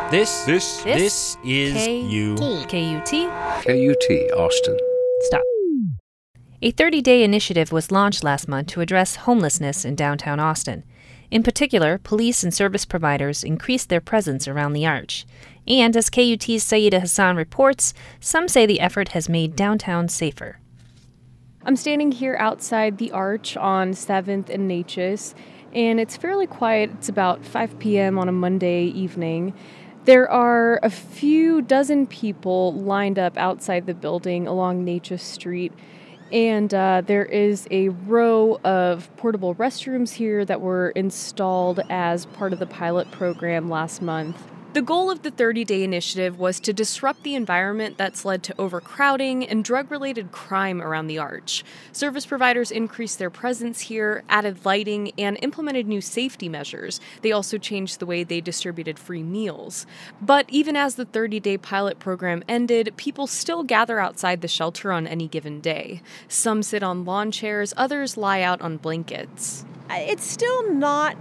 This is you. KUT. KUT, Austin. Stop. A 30-day initiative was launched last month to address homelessness in downtown Austin. In particular, police and service providers increased their presence around the Arch. And as KUT's Saida Hassan reports, some say the effort has made downtown safer. I'm standing here outside the Arch on 7th and Natchez, and it's fairly quiet. It's about 5 p.m. on a Monday evening. There are a few dozen people lined up outside the building along Natchez Street, and there is a row of portable restrooms here that were installed as part of the pilot program last month. The goal of the 30-day initiative was to disrupt the environment that's led to overcrowding and drug-related crime around the Arch. Service providers increased their presence here, added lighting, and implemented new safety measures. They also changed the way they distributed free meals. But even as the 30-day pilot program ended, people still gather outside the shelter on any given day. Some sit on lawn chairs, others lie out on blankets. It's still not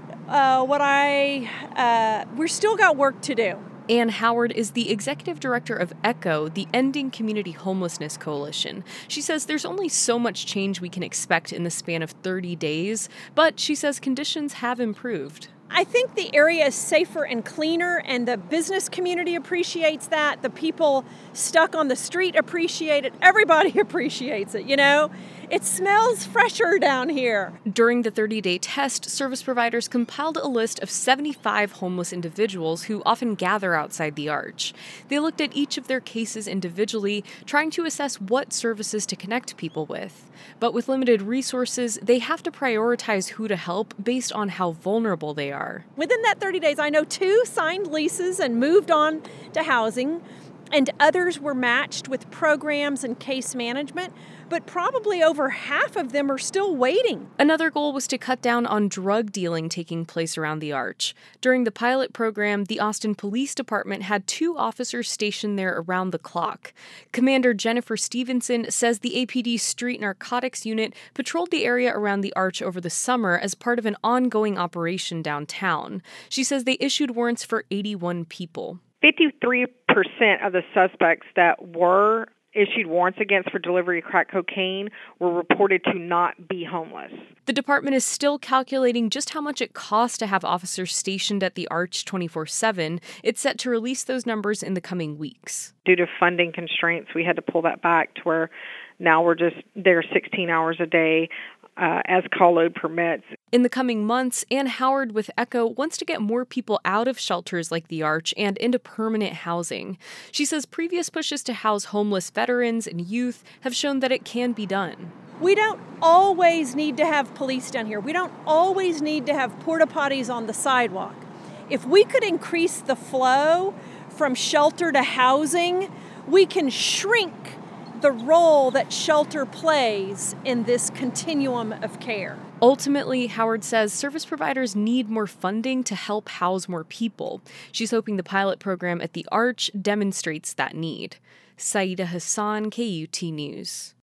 we're still got work to do. Ann Howard is the executive director of ECHO, the Ending Community Homelessness Coalition. She says there's only so much change we can expect in the span of 30 days, but she says conditions have improved. I think the area is safer and cleaner, and the business community appreciates that. The people stuck on the street appreciate it. Everybody appreciates it, you know? It smells fresher down here. During the 30-day test, service providers compiled a list of 75 homeless individuals who often gather outside the Arch. They looked at each of their cases individually, trying to assess what services to connect people with. But with limited resources, they have to prioritize who to help based on how vulnerable they are. Within that 30 days, I know 2 signed leases and moved on to housing, and others were matched with programs and case management, but probably over half of them are still waiting. Another goal was to cut down on drug dealing taking place around the Arch. During the pilot program, the Austin Police Department had 2 officers stationed there around the clock. Commander Jennifer Stevenson says the APD Street Narcotics Unit patrolled the area around the Arch over the summer as part of an ongoing operation downtown. She says they issued warrants for 81 people. 53% of the suspects that were issued warrants against for delivery of crack cocaine were reported to not be homeless. The department is still calculating just how much it costs to have officers stationed at the Arch 24/7. It's set to release those numbers in the coming weeks. Due to funding constraints, we had to pull that back to where now we're just there 16 hours a day as call load permits. In the coming months, Ann Howard with ECHO wants to get more people out of shelters like the Arch and into permanent housing. She says previous pushes to house homeless veterans and youth have shown that it can be done. We don't always need to have police down here. We don't always need to have porta potties on the sidewalk. If we could increase the flow from shelter to housing, we can shrink the role that shelter plays in this continuum of care. Ultimately, Howard says service providers need more funding to help house more people. She's hoping the pilot program at the Arch demonstrates that need. Saida Hassan, KUT News.